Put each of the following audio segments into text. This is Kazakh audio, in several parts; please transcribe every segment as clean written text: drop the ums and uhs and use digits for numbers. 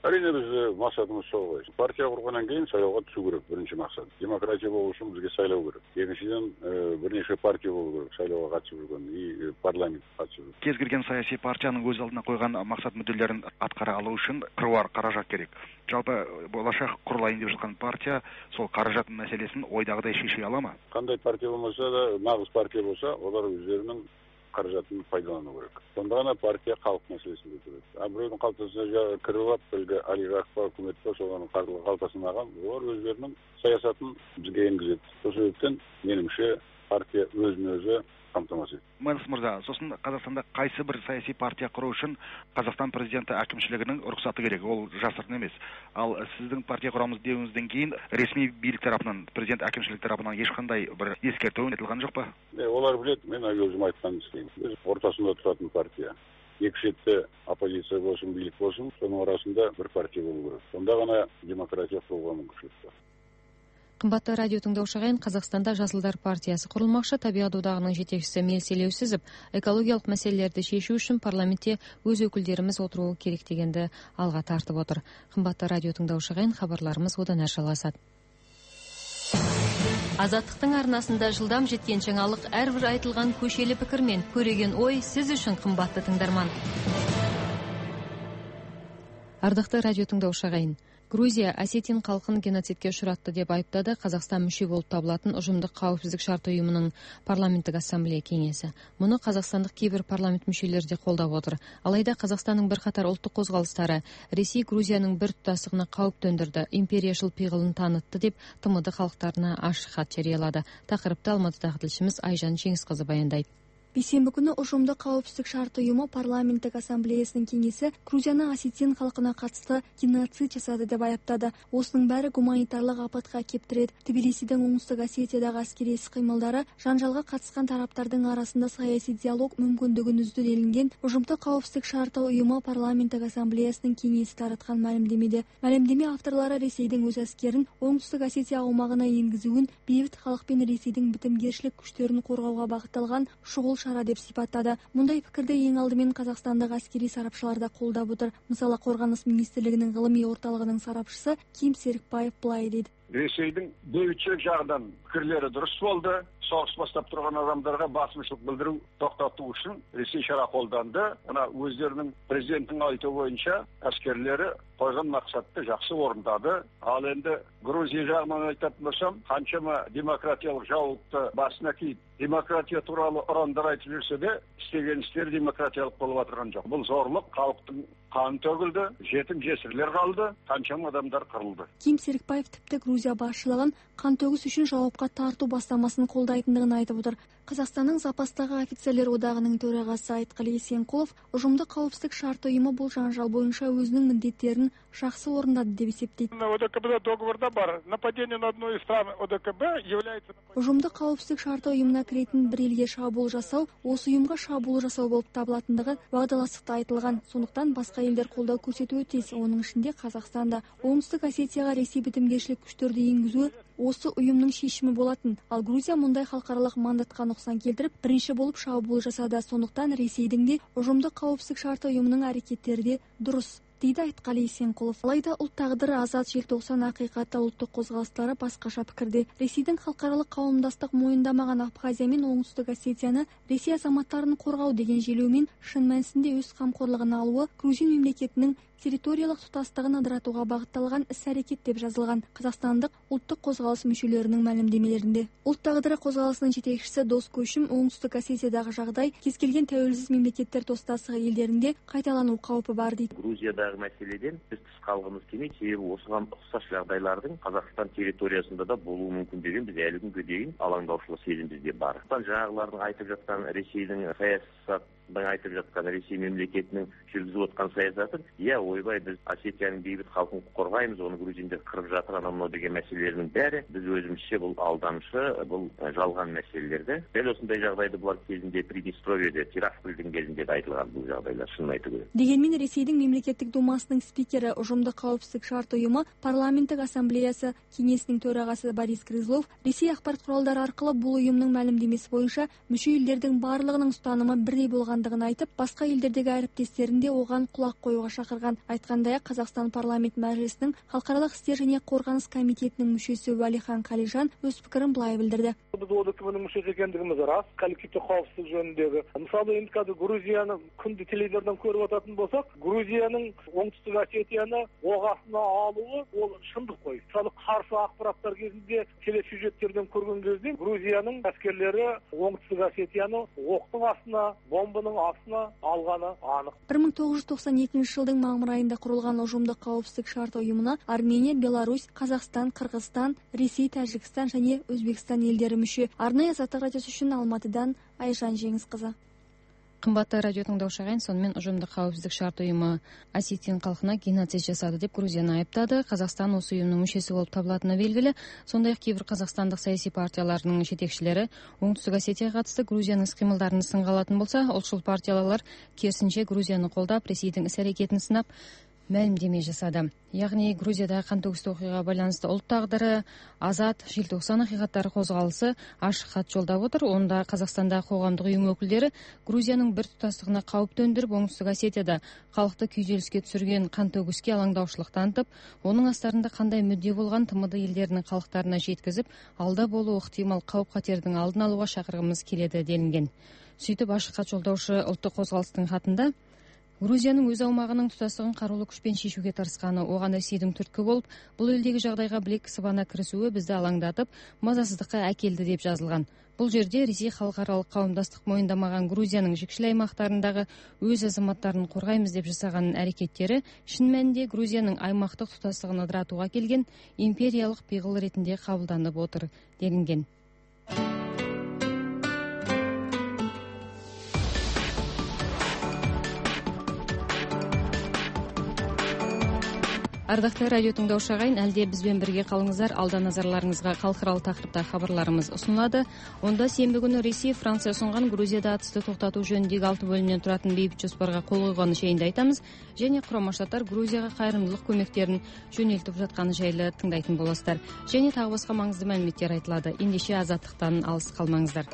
Әрине біз мақсатымыз сол ғой. Партия құрғаннан кейін сайлауға түсу керек, бірінші мақсат. Демократия болу үшін бізге сайлау керек. Екіншіден бірнеше партия болу керек, сайлауға қатысып жүрген и парламент қатысып жүрген. Кез келген саяси партияның өз алдына қойған мақсат мүдделерін атқара алу үшін қыруар қаражат керек. Жалпы болашақ құрылайын деп жатқан партия сол қаражат мәселесін ойдағыдай шеше ала ма? Қандай партия болмаса да, нағыз партия болса, олар өздерінің қаражатын пайдалану керек. Сонда ғана партия халық мәселесін көтереді. Біреудің қалтасына кіріп алып, әлгі олигарх па, үкімет па, солардың қалтасына алған, олар өздерінің саясатын бізге енгізеді. Сол себептен меніңше партия өзін-өзі қамтамасыз етеді. Мэлс мырза, сосын Қазақстанда қайсы бір саяси партия құру үшін Қазақстан президенті әкімшілігінің рұқсаты керек, ол жасырын емес. Ал сіздің партия құрамыз деуіңізден кейін ресми билік тарапынан, президент әкімшілік тарапынан ешқандай бір ескерту айтылған жоқ па? Олар біледі, мен өзім айтқанын істеймін. Біз ортасында тұратын партия. Екі шетте оппозиция болсын, билік болсын, соның арасында бір партия болу керек. Сонда ғана демократия құруға мүмкіншілік бар. Қымбатты радио тыңдаушы ағайын, Қазақстанда Жасылдар партиясы құрылмақшы. Табиғат одағының жетекшісі Мелс Елеусізов экологиялық мәселелерді шешу үшін парламентте өз өкілдеріміз отыруы керек дегенді алға тартып отыр. Қымбатты радио тыңдаушы ағайын, хабарларымыз одан әрі жалғасады. Азаттықтың арнасында жылдам жеткен жаңалық, әрбір айтылған көшелі пікір мен көреген ой сіз үшін қымбатты тыңдарман. Ардақты радио тыңдаушы ағайын, Грузия Осетин халқын геноцидке ұшыратты деп айыптады Қазақстан мүше болып табылатын ұжымдық қауіпсіздік шарты ұйымының парламенттік ассамблея кеңесі. Мұны қазақстандық кейбір парламент мүшелері де қолдап отыр. Алайда Қазақстанның бірқатар ұлттық қозғалыстары Ресей Грузияның бір тұтастығына қауіп төндірді, империяшыл пиғылын танытты деп ТМД халықтарына ашық хат жариялады. Тақырыпты Алматыдағы тілшіміз Айжан Жеңісқызы баяндайды. Бейсенбі күні ұжымдық қауіпсіздік шарты ұйымы парламенттік ассамблеясының кеңесі Грузияны Осетин халқына қатысты геноцид жасады деп айыптады. Осының бәрі гуманитарлық апатқа кептіреді. Тбилисидің оңтүстік Осетиядағы әскери іс-қимылдары жанжалға қатысқан тараптардың арасында саяси диалог мүмкіндігін үзді делінген ұжымдық қауіпсіздік шарты ұйымы парламенттік ассамблеясының кеңесі таратқан мәлімдемеде. Мәлімдеме авторлары Ресейдің өз әскерін оңтүстік Осетия аумағына енгізуін бейбіт халық пен Ресейдің бітімгершілік күштерін қорғауға бағытталған шұғыл шара деп сипаттады. Мұндай пікірді ең алдымен қазақстандық әскери сарапшылар да қолдап отыр. Мысалы, Қорғаныс министрлігінің ғылыми орталығының сарапшысы Ким Серікбаев былай дейді. Ресейдің бейбітшілік жағынан пікірлері дұрыс болды. Соғыс бастап тұрған адамдарға басымшылық білдіру тоқтату үшін Ресей шара қолданды. Мына өздерінің президенттің айтуы бойынша әскерлері қойған мақсатты жақсы орындады. Ал енді Грузия жағынан айтатын болсам, қаншама демократиялық жауапты басына киіп, демократия туралы ұрандар айтып жүрсе де, істеген істер демократиялық болып отырған жоқ. Бұл зорлық, халықтың қаны төгілді, жетім жесірлер қалды, қаншама адамдар қырылды. Ким Серікбаев тіпті Грузия басшылығын қантөгіс үшін жауапқа тарту бастамасын қолдайтындығын айтып отыр. Қазақстанның запастағы офицерлер одағының төрағасы Айтқали Есенқұлов ұжымдық қауіпсіздік шарты ұйымы бұл жанжал бойынша өзінің міндеттерін жақсы орындады деп есептейді. ОДКБ договорда бар. Нападение на одну из стран ОДКБ является... Ұжымдық қауіпсіздік шарты ұйымына кіретін бір елге шабуыл жасау, осы ұйымға шабуыл жасау болып табылатындығы уағдаластықта айтылған. Сондықтан басқа елдер қолдау көрсетуі тиіс. Оның ішінде Қазақстанда оңтүстік Осетияға Ресей бітімгершілік күштерді енгізуі осы ұйымның шешімі болатын. Ал Грузия мұндай халықаралық мандатқа нұқсан келтіріп, бірінші болып шабуыл жасады. Сондықтан Ресейдің де ұжымдық қауіпсіздік шарты ұйымының әрекеттері де дұрыс, дейді Айтқали Есенқұлов. Алайда ұлт тағдыры азат желтоқсан ақиқаты ұлттық қозғалыстары басқаша пікірде. Ресейдің халықаралық қауымдастық мойындамаған Абхазия мен оңтүстік Осетияны Ресей азаматтарын қорғау деген желеумен шын мәнісінде өз қамқорлығына алуы Грузин мемлекетінің территориялық тұтастығын ыдыратуға бағытталған іс-әрекет деп жазылған қазақстандық ұлттық қозғалыс мүшелерінің мәлімдемелерінде. Ұлт тағдыры қозғалысының жетекшісі Дос Көшім оңтүстік Осетиядағы жағдай кез келген тәуелсіз мемлекеттер достастығы елдерінде қайталану қаупі бар дейді. Грузиядағы мәселеден біз тыс қалғымыз келмейді, себебі осыған ұқсас жағдайлардың Қазақстан территориясында да болуы мүмкін деген біз әлі күнге дейін алаңдаушылық сезім бізде бар. Жаңағылардың айтып жатқан Ресейдің айтып жатқан Ресей мемлекетінің жүргізіп отқан саясатын, ойбай, біз Осетияның бейбіт халқын қорғаймыз, оны грузиндер қырып жатыр, анау деген мәселелердің бәрі біз өзімізше бұл алдамшы, бұл жалған мәселелерді. Дәл осындай жағдайды бұлар кезінде Приднестровьеде, Тираспольдің кезінде де айтылған бұл жағдайлар, шынын айту керек. Дегенмен Ресейдің мемлекеттік думасының спикері, ұжымдық қауіпсіздік шарты ұйымы парламенттік ассамблеясы кеңесінің төрағасы Борис Грызлов Ресей ақпарат құралдары арқылы бұл ұйымның мәлімдемесі бойынша мүше елдердің барлығының ұстанымы бірдей болғандығын айтып, басқа елдердегі әріптестерін де оған құлақ қоюға шақырған. Айткандай ак, Казакстан парламент мәжілісінің халықаралық істер және қорғаныс комитетінің мүшесі Уәлихан Қалижан өз пікірін былай білдірді. Біз ОДКБ-нің мүшесі екендігіміз рас, коллективті қауіпсіздік жөніндегі. Мысалы, енді қазір Грузияны күнде телевизордан көріп отыратын болсақ, Грузияның оңтүстік Осетияны оқ астына алуы ол шындық қой. Мысалы, қарсы ақпараттар кезінде телесюжеттерден көрген кезде Грузияның әскерлері оңтүстік Осетияны оқтың астына, бомбаның астына алғаны анық. 1992 жылдың мамыр айында құрылған ұжымдық қауіпсіздік шарты ұйымына Армения, Беларусь, Қазақстан, Қырғызстан, Ресей, Тәжікстан және Өзбекстан елдері мүше. Арнайы Азаттық радиосы үшін Алматыдан Айжан Жеңісқызы. Қымбатты радио тыңдаушы ағайын, сонымен ұжымдық қауіпсіздік шарт ұйымы Осетин халқына геноцид жасады деп Грузияны айыптады. Қазақстан осы ұйымның мүшесі болып табылатыны белгілі. Сондай-ақ кейбір қазақстандық саяси партияларының жетекшілері оңтүстік Осетияға қатысты Грузияның іс-қимылдарын сынға алатын болса, ұлтшыл партиялар керісінше Грузияны қолдап, Ресейдің іс-әрекетін сынап мәлімдеме жасады. Яғни Грузияда қантөгісті оқиғаға байланысты ұлт тағдыры, Азат, желтоқсан ақиқаттары қозғалысы ашық хат жолдап отыр. Онда Қазақстанда қоғамдық ұйым өкілдері Грузияның бір тұтастығына қауіп төндіріп, оңтүстік Осетияда халықты күйзеліске түсірген қантөгіске алаңдаушылық танытып, оның астарында қандай мүдде болған ТМД елдерінің халықтарына жеткізіп, алда болуы ықтимал қауіп-қатердің алдын алуға шақырғымыз келеді делінген. Сөйтіп ашық хат жолдаушы ұлттық қозғалыстың хатында Грузияның өз аумағының тұтастығын қарулы күшпен шешуге тырысқаны, оған Ресейдің түрткі болып, бұл елдегі жағдайға білек сыбана кірісуі бізді алаңдатып, мазасыздыққа әкелді деп жазылған. Бұл жерде Ресей халықаралық қауымдастық мойындамаған Грузияның жікшіл аймақтарындағы өз азаматтарын қорғаймыз деп жасаған әрекеттері шын мәнінде Грузияның аймақтық тұтастығын ыдыратуға келген империялық пиғыл ретінде қабылданып отыр делінген. Ардақты радио тыңдаушы ағайын, әлде бізбен бірге қалыңыздар. Алда назарларыңызға халықаралық тақырыпта хабарларымыз ұсынылады. Онда сенбі күні Ресей, Франция ұсынған Грузияда атысты тоқтату жөніндегі 6 бөлімнен тұратын бейбіт жоспарға қол қойғаны жайында айтамыз, және Құрама Штаттар Грузияға қайырымдылық көмектерін жөнелтіп жатқаны жайлы тыңдайтын боласыздар. Және тағы басқа маңызды мәліметтер айтылады. Ендеше азаттықтан алыс қалмаңыздар.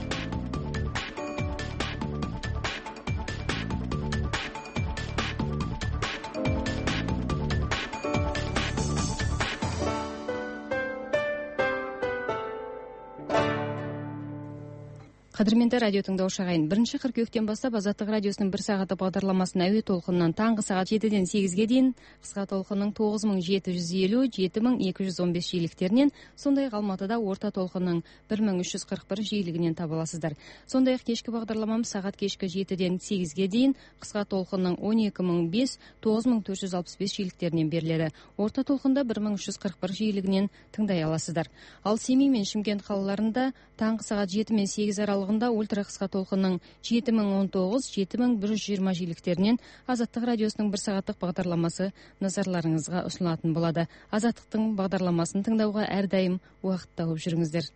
Қадірменді радио тыңдаушы ағайын, 1 қыркүйектен бастап Азаттық радиосының 1 сағаты бағдарламасын әуе толқынынан таңғы сағат 7-ден 8-ге дейін, қысқа толқынның 9750, 7215 жиіліктерінен, сондай-ақ Алматыда орта толқынның 1341 жиілігінен таба аласыздар. Сондай-ақ кешкі бағдарламамыз сағат кешкі 7-ден 8-ге дейін, қысқа толқынның 12005, 9465 жиіліктерінен беріледі. Орта толқында 1341 жиілігінен тыңдай аласыздар. Ал Семей мен Шымкент қалаларында таңғы сағат 7 мен 8 аралығында ультра қысқа толқынның 7019, 7120 жиіліктерінен Азаттық радиосының 1 сағаттық бағдарламасы назарларыңызға ұсынылатын болады. Азаттықтың бағдарламасын тыңдауға әрдайым уақыт тауып жүріңіздер.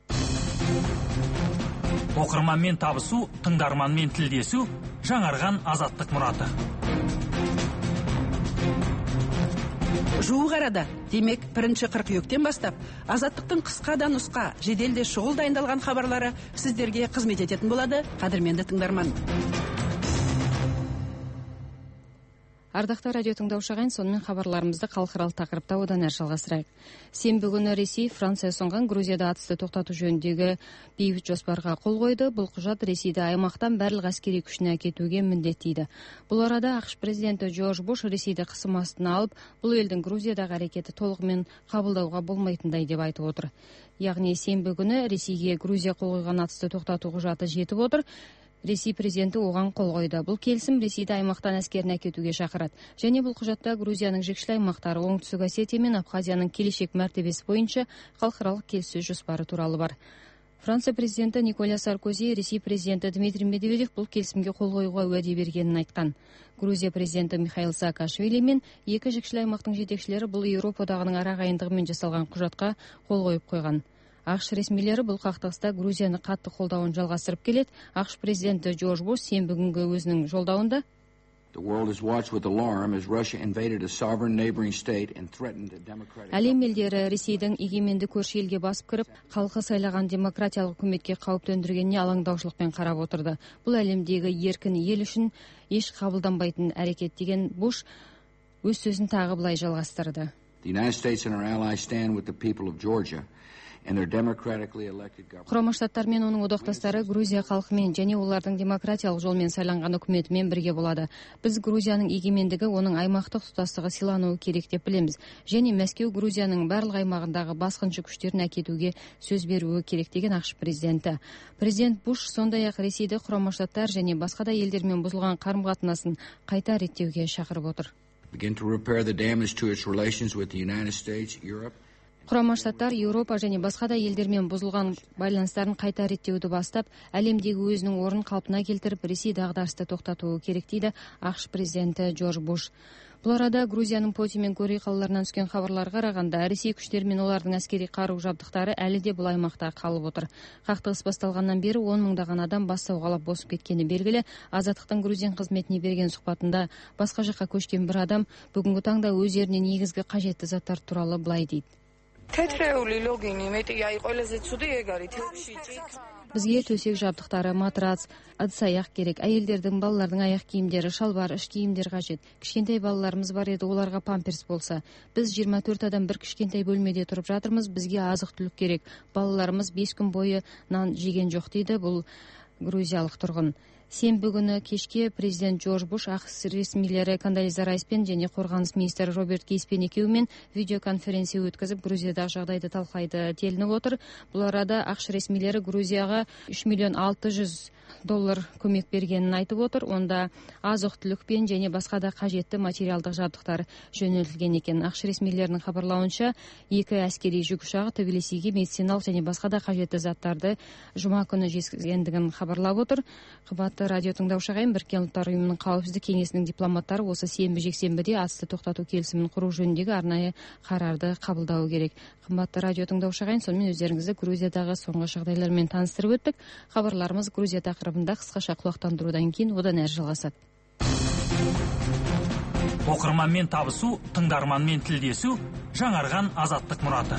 Оқырманмен табысу, тыңдарманмен тілдесу, жаңарған Азаттық мұраты. Жуық арада, демек 1 қыркүйектен бастап, Азаттықтың қысқа да нұсқа, жеделде шұғыл дайындалған хабарлары сіздерге қызмет ететін болады, қадірменді тыңдарман. Ардақты радио тыңдаушы ағайын, сонымен хабарларымызды халықаралық тақырыпта одан әрі жалғастырайық. Сенбі күні Ресей, Франция ұсынған Грузияда атысты тоқтату жөніндегі бейбіт жоспарға қол қойды. Бұл құжат Ресейді аймақтан барлық әскери күшіне әкетуге міндеттейді. Бұл арада ақш президенті Джордж Буш Ресейді қысым астына алып, бұл елдің Грузиядағы әрекеті толығымен қабылдауға болмайтындай деп айтып отыр. Яғни сенбі күні Ресейге Грузия қол қойған атысты тоқтату құжаты жетіп отыр. Ресей президенті оған қол қойды. Бұл келісім Ресейді аймақтан әскерін әкетуге шақырады. Және бұл құжатта Грузияның жікшіл аймақтары, оңтүстік Осетия мен Абхазияның келешек мәртебесі бойынша халықаралық келіссөз жоспары туралы бар. Франция президенті Николя Саркози, Ресей президенті Дмитрий Медведев бұл келісімге қол қоюға уәде бергенін айтқан. Грузия президенті Михаил Саакашвили мен екі жікшіл аймақтың жетекшілері бұл Еуропа одағының арағайындығымен жасалған құжатқа қол қойып қойған. ақш ресмилері бұл қақтығыста Грузияны қатты қолдауын жалғастырып келеді. ақш президенті Джордж Буш сенбі күнгі өзінің жолдауында әлем елдері Ресейдің егеменді көрші елге басып кіріп, халқы сайлаған демократиялық үкіметке қауіп төндіргеніне алаңдаушылықпен қарап отырды. Бұл әлемдегі еркін ел үшін еш қабылданбайтын әрекет деген Буш өз сөзін тағы былай жалғастырды. Құрама Штаттар мен оның одақтастары Грузия халқымен және олардың демократиялық жолмен сайланған үкіметімен бірге болады. Біз Грузияның егемендігі, оның аймақтық тұтастығы сыйлануы керек деп білеміз. Және Мәскеу Грузияның барлық аймағындағы басқыншы күштерін әкетуге сөз беруі керек деген ақш президенті. Президент Буш сондай-ақ Ресейді Құрама Штаттар және басқа да елдермен бұзылған қарым-қатынасын қайта реттеуге шақырып отыр. Құрама Штаттар Еуропа және басқа да елдермен бұзылған байланыстарын қайта реттеуді бастап, әлемдегі өзінің орнын қалпына келтіріп, Ресей дағдарысты тоқтатуы керек дейді ақш президенті Джордж Буш. Бұл арада Грузияның Поти мен Гори қалаларынан түскен хабарларға қарағанда, Ресей күштері мен олардың әскери қару-жабдықтары әлі де бұл аймақта қалып отыр. Қақтығыс басталғаннан бері 10 мыңдаған адам бас сауғалап босып кеткені белгілі. Азаттықтың Грузиян қызметіне берген сұхбатында басқа жаққа көшкен бір адам бүгінгі таңда өз еріне негізгі қажетті заттар туралы былай дейді. Бізге төсек жабдықтары, матрац, ыдыс-аяқ керек. Әйелдердің, балалардың аяқ киімдері, шалбар, іш киімдер қажет. Кішкентай балаларымыз бар еді, оларға памперс болса. Біз 24 адам бір кішкентай бөлмеде тұрып жатырмыз, бізге азық-түлік керек. Балаларымыз 5 күн бойы нан жеген жоқ дейді бұл грузиялық тұрғын. Сенбі күні кешке президент Джордж Буш ақш ресмилері Кондолиза Райспен және қорғаныс министрі Роберт Гейспен екеуімен видеоконференция өткізіп, Грузиядағы жағдайды талқылайды делініп отыр. Бұл арада ақш ресмилері Грузияға $3,600,000 көмек бергенін айтып отыр. Онда азық-түлікпен және басқа да қажетті материалдық жабдықтар жөнелтілген екен. ақш ресмилерінің хабарлауынша, 2 әскери жүк ұшағы Тбилисиге медициналық және басқа да қажетті заттарды жұма күні жеткізгендігін хабарлап отыр. Қымбатты радио тыңдаушы ағайын, Біріккен ұлттар ұйымының қауіпсіздік кеңесінің дипломаттары осы сенбі-жексенбіде атысты тоқтату келісімін құру жөніндегі арнайы қарарды қабылдауы керек. Қымбатты радио тыңдаушы ағайын, сонымен өздеріңізді Грузиядағы соңғы жағдайлармен таныстырып өттік. Хабарларымыз Грузия тақырыбында қысқаша құлақтандырудан кейін одан әрі жалғасады. Оқырманмен табысу, тыңдарманмен тілдесу, жаңарған азаттық мұраты.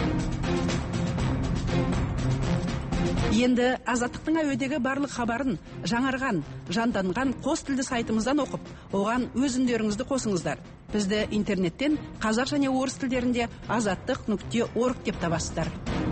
Енді азаттықтың әуедегі барлық хабарын жаңарған, жанданған қос тілді сайтымыздан оқып, оған өз үндеріңізді қосыңыздар. Бізді интернеттен қазақ және орыс тілдерінде azattik.org деп табасыздар.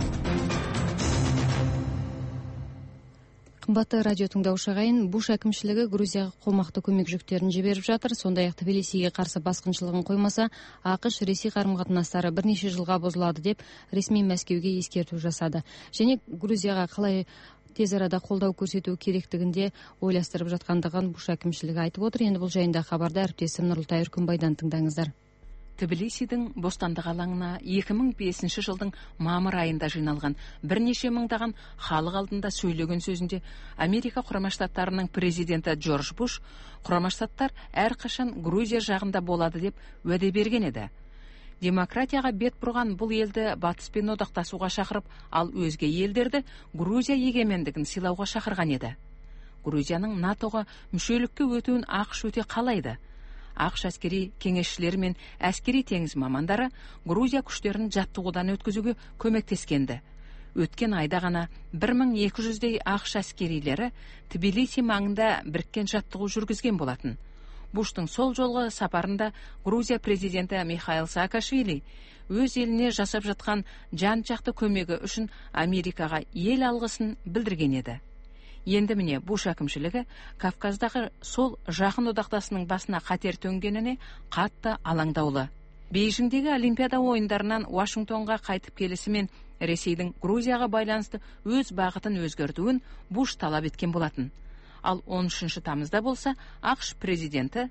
Қымбатты радио тыңдаушы ағайын, Буш әкімшілігі Грузияға қолмақты көмек жүктерін жіберіп жатыр. Сондай-ақ Тбилисиге қарсы басқыншылығын қоймаса, ақш-ресей қарым-қатынастары бірнеше жылға бұзылады деп ресми Мәскеуге ескерту жасады. Және Грузияға қалай тез арада қолдау көрсету керектігінде ойластырып жатқандығын Буш әкімшілігі айтып отыр. Енді бұл жайында хабарда әріптесім Нұрлытай Үркімбайдан тыңдаңыздар. Тбилисидің бостандық алаңына 2005 жылдың мамыр айында жиналған бірнеше мыңдаған халық алдында сөйлеген сөзінде Америка Құрама Штаттарының президенті Джордж Буш Құрама Штаттар әрқашан Грузия жағында болады деп уәде берген еді. Демократияға бет бұрған бұл елді батыспен одақтасуға шақырып, ал өзге елдерді Грузия егемендігін сыйлауға шақырған еді. Грузияның НАТО-ға мүшелікке өтуін ақш өте қалайды. ақш әскери кеңесшілері мен әскери теңіз мамандары Грузия күштерін жаттығудан өткізуге көмектескенді. Өткен айда ғана 1200-дей ақш әскерилері Тбилиси маңында біріккен жаттығу жүргізген болатын. Буштың сол жолғы сапарында Грузия президенті Михаил Саакашвили өз еліне жасап жатқан жан-жақты көмегі үшін Америкаға ел алғысын білдірген еді. Енді міне Буш әкімшілігі Кавказдағы сол жақын одақтасының басына қатер төнгеніне қатты алаңдаулы. Бейжіңдегі Олимпиада ойындарынан Вашингтонға қайтып келісімен Ресейдің Грузияға байланысты өз бағытын өзгертуін Буш талап еткен болатын. Ал 13 тамызда болса, ақш президенті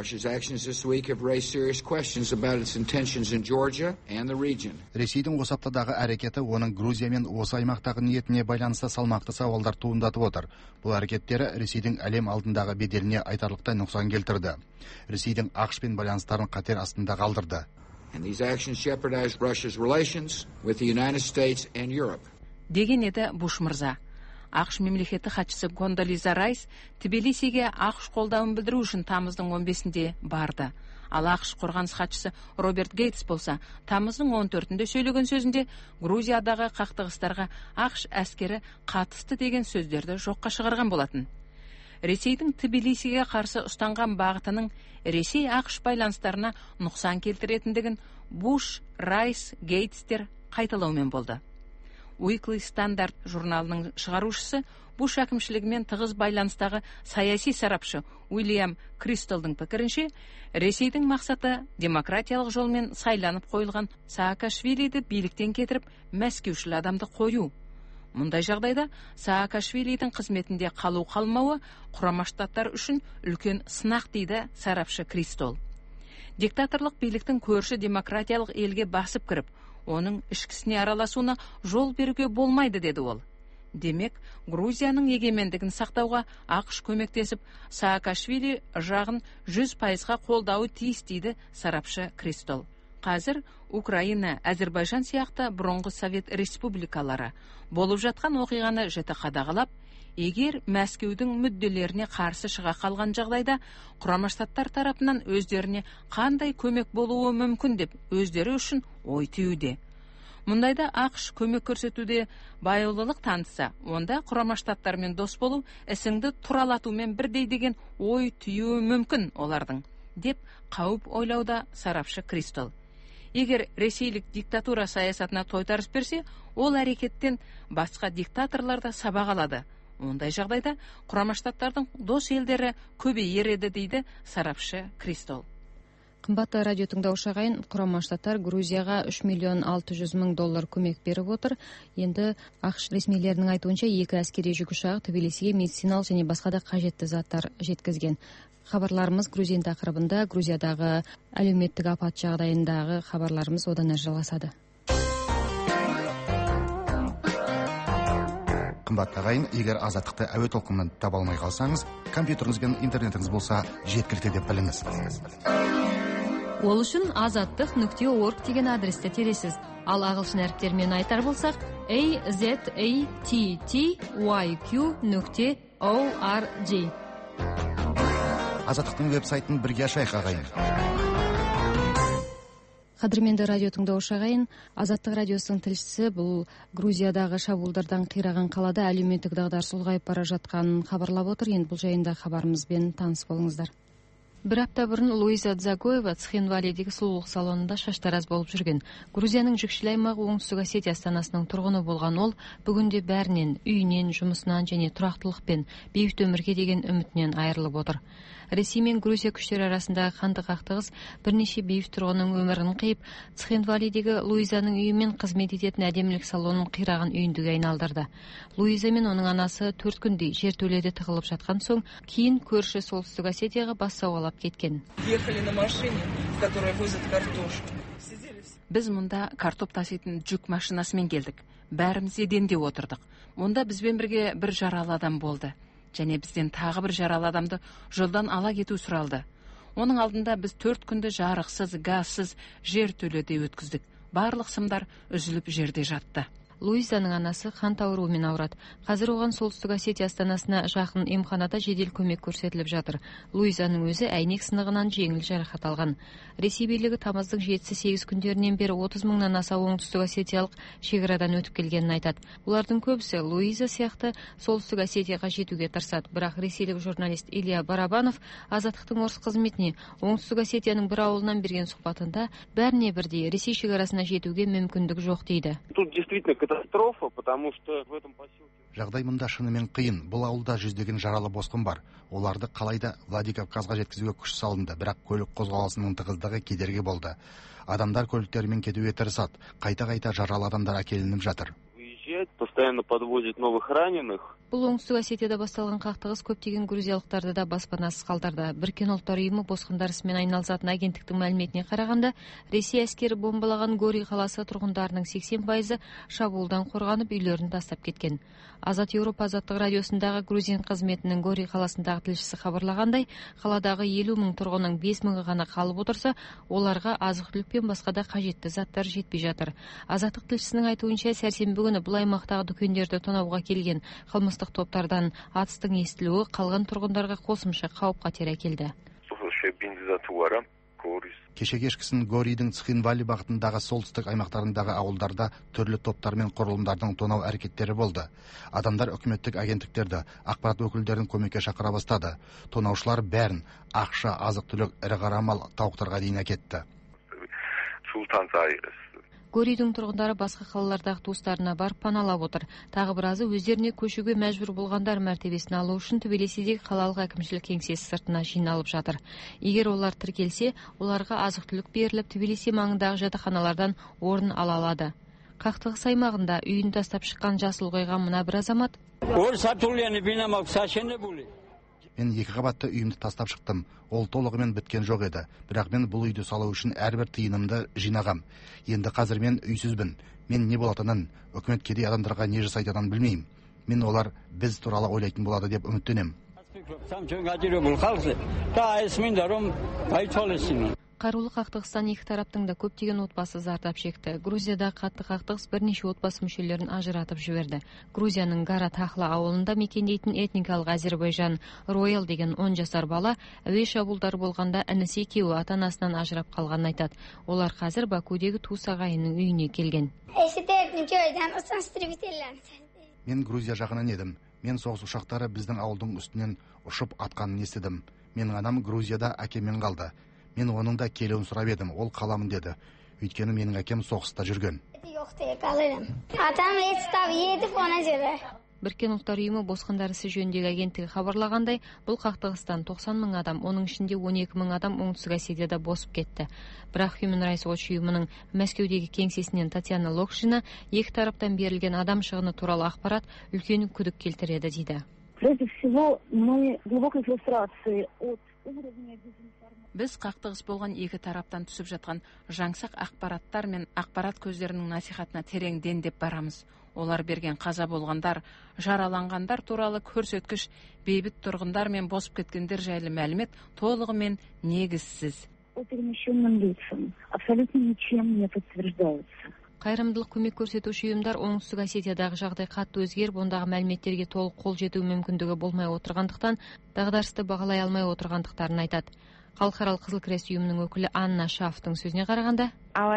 Ресейдің осы аптадағы әрекеті оның Грузия мен осы аймақтағы ниетіне байланысты салмақты сауалдар туындатып отыр. Бұл әрекеттері Ресейдің әлем алдындағы беделіне айтарлықтай нұқсан келтірді. Ресейдің ақшпен байланыстарын қатер астында қалдырды. Деген еді Буш мырза. ақш мемлекеттік хатшысы Кондолиза Райс Тбилисиге ақш қолдауын білдіру үшін тамыздың 15-інде барды. Ал ақш қорғаныс хатшысы Роберт Гейтс болса, тамыздың 14-інде сөйлеген сөзінде Грузиядағы қақтығыстарға ақш әскері қатысты деген сөздерді жоққа шығарған болатын. Ресейдің Тбилисиге қарсы ұстанған бағытының Ресей-ақш байланыстарына нұқсан келтіретіндігін Буш, Райс, Гейтстер қайталаумен болды. Weekly Standard журналының шығарушысы Буш әкімшілігімен тығыз байланыстағы саяси сарапшы Уильям Кристолдың пікірінше, Ресейдің мақсаты демократиялық жолмен сайланып қойылған Саакашвилиді биліктен кетіріп, мәскеушіл адамды қою. Мұндай жағдайда Саакашвилидің қызметінде қалу-қалмауы Құрама Штаттар үшін үлкен сынақ дейді сарапшы Кристол. Диктаторлық биліктің көрші демократиялық елге басып кіріп, оның ішкісіне араласуына жол беруге болмайды, деді ол. Демек, Грузияның егемендігін сақтауға ақш көмектесіп, Саакашвили жағын 100%-ға қолдауы тиіс дейді сарапшы Кристол. Қазір Украина, Әзербайжан сияқты бұрынғы Совет республикалары болып жатқан оқиғаны жіті қадағалап, егер Мәскеудің мүдделеріне қарсы шыға қалған жағдайда, Құрама Штаттар тарапынан өздеріне қандай көмек болуы мүмкін деп өздері үшін ой түюде. Мұндайда ақш көмек көрсетуде байыулылық танытса, онда Құрама Штаттармен дос болу ісіңді туралатумен бірдей деген ой түюі мүмкін олардың, деп қауіп ойлауда сарапшы Кристол. Егер ресейлік диктатура саясатына тойтарыс берсе, ол әрекеттен басқа диктаторларда сабақ алады. Ондай жағдайда Құрама Штаттардың дос елдері көбейер еді, дейді сарапшы Кристол. Қымбатты радио тыңдаушы ағайын, Құрама Штаттар Грузияға $3,600,000 көмек беріп отыр. Енді ақш ресмилерінің айтуынша 2 әскери жүк ұшағы Тбилисиге медициналық және басқа да қажетті заттар жеткізген. Хабарларымыз Грузия тақырыбында, Грузиядағы әлеуметтік апат жағдайындағы хабарларымыз одан әрі жалғасады. Қымбатты ағайын, егер азаттықты әуе толқынынан таба алмай қалсаңыз, компьютеріңіз бен интернетіңіз болса жеткілікті деп біліңіз. Ол үшін azattik.org деген адресті тересіз. Ал ағылшын әріптермен айтар болсақ, azattyq.org. Азаттықтың веб-сайтын бірге ашайық ағайын. Қадірменді радио тыңдаушы ағайын, Азаттық радиосының тілшісі бұл Грузиядағы шабуылдардан қираған қалада әлеуметтік дағдарыс ұлғайып бара жатқанын хабарлап отыр. Енді бұл жайында хабарымызбен таныс болыңыздар. Бір апта бұрын Луиза Дзагоева Цхинвалидегі сұлулық салонында шаштараз болып жүрген. Грузияның жүкшіл аймағы Оңтүстік Осетия астанасының тұрғыны болған ол, бүгінде бәрінен, үйінен, жұмысынан және тұрақтылықпен, бейбіт өмірге деген үмітінен айырылып отыр. Ресей мен Грузия күштері арасындағы қанды қақтығыс бірнеше бейбіт тұрғынның өмірін қиып, Цхинвалидегі Луизаның үйі мен қызмет ететін әдемілік салонын қираған үйіндіге айналдырды. Луиза мен оның анасы 4 күндей жертөледе тығылып жатқан соң, кейін көрші Солтүстік Осетияға бас сауғалап кеткен. Біз мұнда картоп таситын жүк машинасымен келдік. Бәріміз еденде отырдық. Мұнда бізбен бірге бір жаралы адам болды. Және бізден тағы бір жаралы адамды жолдан ала кету сұралды. Оның алдында біз 4 күнді жарықсыз, газсыз жертөледе өткіздік. Барлық сымдар үзіліп жерде жатты. Луизаның анасы қант ауруымен ауырады. Қазір оған Солтүстік Осетия астанасына жақын емханада жедел көмек көрсетіліп жатыр. Луизаның өзі әйнек сынығынан жеңіл жарақат алған. Ресей билігі тамыздың 7-8 күндерінен бері 30,000-нан аса оңтүстік осетиялық шекарадан өтіп келгенін айтады. Олардың көбісі Луиза сияқты Солтүстік Осетияға жетуге тырысады. Бірақ ресейлік журналист Илья Барабанов Азаттықтың орыс қызметіне Оңтүстік Осетияның бір ауылынан берген сұхбатында бәріне бірдей Ресей шекарасына жетуге мүмкіндік жоқ дейді. Тут действительно катастрофа, потому что в этом поселке... Жағдай мұнда шынымен қиын. Бұл ауылда жүздеген жаралы босқын бар. Оларды қалайда Владикавказға жеткізуге күш салынды, бірақ көлік қозғалысының тығыздығы кедергі болды. Адамдар көліктерімен кетуге тырысады. Қайта-қайта жаралы адамдар әкелініп жатыр. Постоянно подвозят новых раненых. Бұл Оңтүстік Осетияда басталған қақтығыс көптеген грузиялықтарды да баспанасыз қалдырды. Біріккен ұлттар ұйымы босқындар ісімен айналысатын агенттіктің мәліметіне қарағанда, Ресей әскері бомбалаған Гори қаласы тұрғындарының 80% шабуылдан қорғанып үйлерін тастап кеткен. Азат Еуропа азаттық радиосындағы Грузин қызметінің Гори қаласындағы тілшісі хабарлағандай, қаладағы 50,000 тұрғынның 5,000 ғана қалып отырса, оларға азық-түлік пен басқа да қажетті заттар жетпей жатыр. Азаттық тілшісінің айтуынша, сәрсенбі күні бұл аймақтағы дүкендерді тонауға келген қылмыстық топтардан атыстың естілуі қалған тұрғындарға қосымша қауіп-қатер әкелді. Кеше кешкісін Горидің Цхинвали бағытындағы солтүстік аймақтарындағы ауылдарда түрлі топтар мен құрылымдардың тонау әрекеттері болды. Адамдар үкіметтік агенттіктерді, ақпарат өкілдерін көмекке шақыра бастады. Тонаушылар бәрін ақша, азық-түлік, ірі қара мал, тауықтарға дейін әкетті. Горидің тұрғындары басқа қалалардағы туыстарына барып паналап отыр. Тағы біразы өздеріне көшуге мәжбүр болғандар мәртебесін алу үшін Тбилисидегі қалалық әкімшілік кеңсесі сыртына жиналып жатыр. Егер олар тіркелсе, оларға азық-түлік беріліп, Тбилиси маңындағы жатақханалардан орын ала алады. Қақтығыс аймағында үйін тастап шыққан жасыл қойған мына бір азамат: Мен 2 қабатты үйімді тастап шықтым. Ол толығымен біткен жоқ еді. Бірақ мен бұл үйді салу үшін әрбір тиынымды жинағам. Енді қазір мен үйсізбін. Мен не болатынын, үкімет кедей адамдарға не жасайтынын білмеймін. Мен олар біз туралы ойлайтын болады деп үміттенем. Қарулы қақтығыстан екі тараптың да көптеген отбасы зардап шекті. Грузияда қатты қақтығыс бірнеше отбасы мүшелерін ажыратып жіберді. Грузияның Гара Тахла ауылында мекендейтін этникалық Әзербайжан Роял деген 10 жасар бала әуе шабуылдары болғанда інісі екеуі ата-анасынан ажырап қалғанын айтады. Олар қазір Бакудегі туыс ағайынның үйіне келген. Мен Грузия жағынан едім. Мен соғыс ұшақтары біздің ауылдың үстінен ұшып атқанын естідім. Менің анам Грузияда әкеммен қалды. Мен оның да келуін сұрап едім, ол қаламын деді. Өйткені менің әкем соғыста жүрген. Біріккен ұлттар ұйымы босқындар ісі жөніндегі агенттігі хабарлағандай, бұл қақтығыстан 90 мың адам, оның ішінде 12 мың адам оңтүстік Осетияда босып кетті. Бірақ Human Rights Watch ұйымының Мәскеудегі кеңсесінен Татьяна Локшина екі тараптан берілген адам шығыны туралы ақпарат үлкен күдік келтіреді дейді. Біз қақтығыс болған екі тараптан түсіп жатқан жаңсақ ақпараттар мен ақпарат көздерінің насихатына терең дендеп барамыз. Олар берген қаза болғандар, жараланғандар туралы көрсеткіш, бейбіт тұрғындар мен босып кеткендер жайлы мәлімет толығымен негізсіз. Қайырымдылық көмек көрсетуші ұйымдар оңтүстік Осетиядағы жағдай қатты өзгеріп, ондағы мәліметтерге толық қол жету мүмкіндігі болмай отырғандықтан, дағдарысты бағалай алмай отырғандықтарын айтады. Халықаралық Қызыл Крест ұйымының өкілі Анна Шафтың сөзіне қарағанда,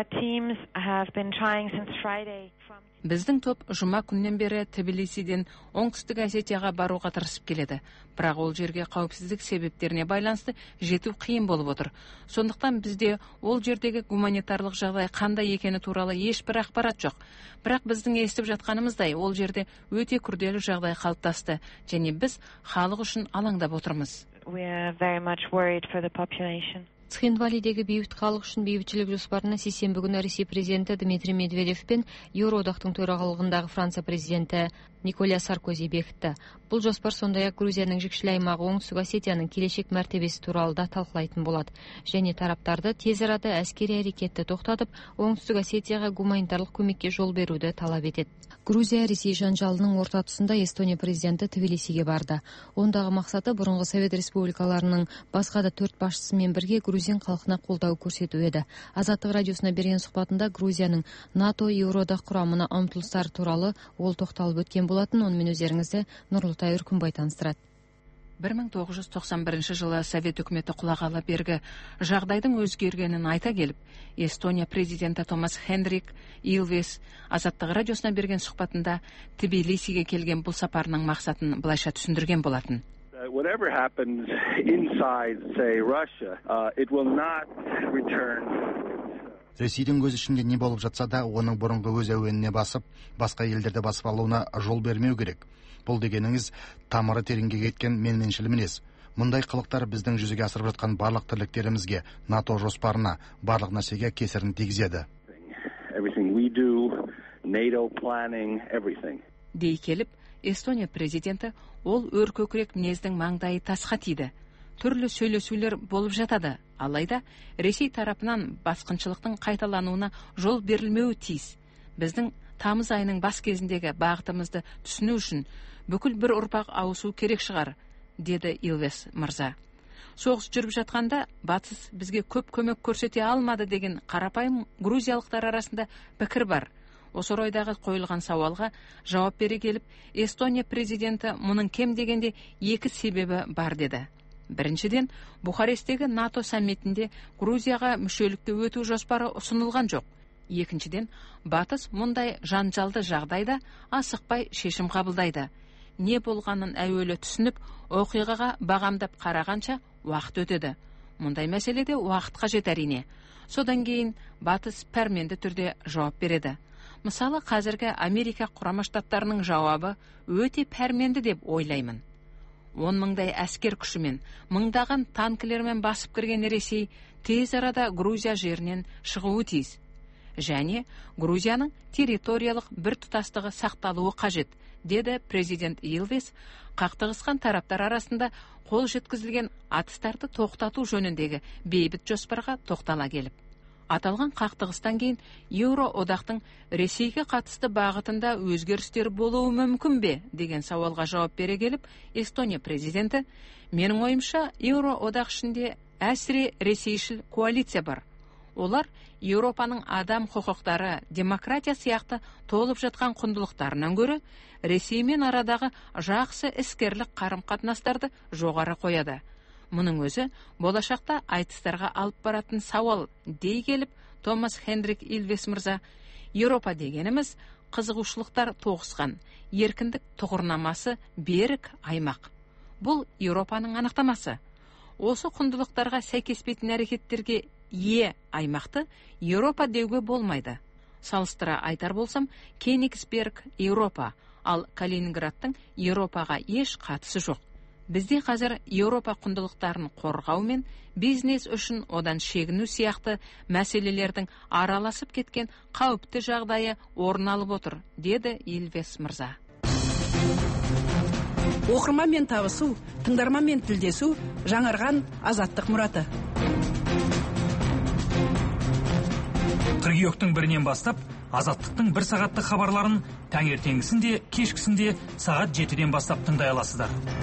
біздің топ жұма күннен бері Тбилисиден оңтүстік Осетияға баруға тырысып келеді. Бірақ ол жерге қауіпсіздік себептеріне байланысты жету қиын болып отыр. Сондықтан бізде ол жердегі гуманитарлық жағдай қандай екені туралы ешбір ақпарат жоқ. Бірақ біздің естіп жатқанымыздай, ол жерде өте күрделі жағдай қалыптасты, және біз халық үшін алаңдап отырмыз. Цхинвалидегі бейбіт халық үшін бейбітшілік жоспарына сейсенбі күні Ресей президенті Дмитрий Медведев пен Еуроодақтың төрағалығындағы Франция президенті Николя Саркози бекітті. Бұл жоспар сондай-ақ Грузияның жікшіл аймағы оңтүстік Осетияның келешек мәртебесі туралы да талқылайтын болады. Және тараптарды тез арада әскери әрекетті тоқтатып, оңтүстік Осетияға гуманитарлық көмекке жол беруді талап етеді. Грузия Ресей жанжалының орта тұсында Эстония президенті Тбилисиге барды. Ондағы мақсаты бұрынғы Совет республикаларының басқа да 4 басшысымен бірге грузин халқына қолдау көрсету еді. Азаттық радиосына берген сұхбатында Грузияның НАТО Еуроодақ құрамына ұмтылыстары туралы ол тоқталып өткен болатын. Онымен өздеріңізді Нұрлытай Үркімбай таныстырады. 1991 жылы Совет үкіметі құлағалы бергі жағдайдың өзгергенін айта келіп, Эстония президенті Томас Хендрик Илвес Азаттық радиосына берген сұхбатында Тбилисиге келген бұл сапарының мақсатын былайша түсіндірген болатын. Whatever happens inside, say, Russia, it will not return. Ресейдің өз ішінде не болып жатса да, оның бұрынғы өз әуеніне басып, басқа елдерде басып алуына жол бермеу керек. Бұл дегеніңіз тамыры тереңге кеткен менменшіл мінез. Мұндай қылықтар біздің жүзеге асырып жатқан барлық тірліктерімізге, НАТО жоспарына, барлық нәрсеге кесірін тигізеді. Дей келіп, Эстония президенті ол өркөкірек мінездің маңдайы тасқа тиді. Түрлі сөйлесулер болып жатады. Алайда Ресей тарапынан басқыншылықтың қайталануына жол берілмеуі тиіс. Біздің тамыз айының бас кезіндегі бағытымызды түсіну үшін бүкіл бір ұрпақ ауысу керек шығар, деді Илвес мырза. Соғыс жүріп жатқанда батыс бізге көп көмек көрсете алмады деген қарапайым грузиялықтар арасында пікір бар. Осы орайдағы қойылған сауалға жауап бере келіп, Эстония президенті мұның кем дегенде 2 себебі бар деді. Біріншіден, Бухаресттегі НАТО саммитінде Грузияға мүшелікке өту жоспары ұсынылған жоқ. Екіншіден, батыс мұндай жанжалды жағдайда асықпай шешім қабылдайды. Не болғанын әуелі түсініп, оқиғаға бағамдап қарағанша уақыт өтеді. Мұндай мәселеде уақыт қажет әрине. Содан кейін батыс пәрменді түрде жауап береді. Мысалы, қазіргі Америка Құрама Штаттарының жауабы өте пәрменді деп ойлаймын. 10 мыңдай әскер күшімен, мыңдаған танкілермен басып кірген Ресей тез арада Грузия жерінен шығуы тиіс. Және Грузияның территориялық біртұтастығы сақталуы қажет, деді президент Илвес, қақтығысқан тараптар арасында қол жеткізілген атыстарды тоқтату жөніндегі бейбіт жоспарға тоқтала келіп. Аталған қақтығыстан кейін Еуроодақтың Ресейге қатысты бағытында өзгерістер болуы мүмкін бе деген сауалға жауап бере келіп, Эстония президенті: менің ойымша, Еуроодақ ішінде әсіре ресейшіл коалиция бар. Олар Еуропаның адам құқықтары, демократия сияқты толып жатқан құндылықтарынан гөрі Ресеймен арадағы жақсы іскерлік қарым-қатынастарды жоғары қояды. Мұның өзі болашақта айтыстарға алып баратын сауал дей келіп, Томас Хендрик Илвес мырза: Еуропа дегеніміз қызығушылықтар тоғысқан, еркіндік тұғырнамасы берік аймақ. Бұл Еуропаның анықтамасы. Осы құндылықтарға сәйкеспейтін әрекеттерге ие аймақты Еуропа деуге болмайды. Салыстыра айтар болсам, Кенигсберг Еуропа, ал Калининградтың Еуропаға еш қатысы жоқ. Бізде қазір Еуропа құндылықтарын қорғау мен бизнес үшін одан шегіну сияқты мәселелердің араласып кеткен қауіпті жағдайы орын алып отыр, деді Илвес мырза. Оқырманмен табысу, тыңдарманмен тілдесу жаңарған азаттық мұраты. Қыркүйектің 1-нен бастап азаттықтың 1 сағаттық хабарларын таңертеңгісінде, кешкісінде сағат 7-ден бастап тыңдай аласыздар.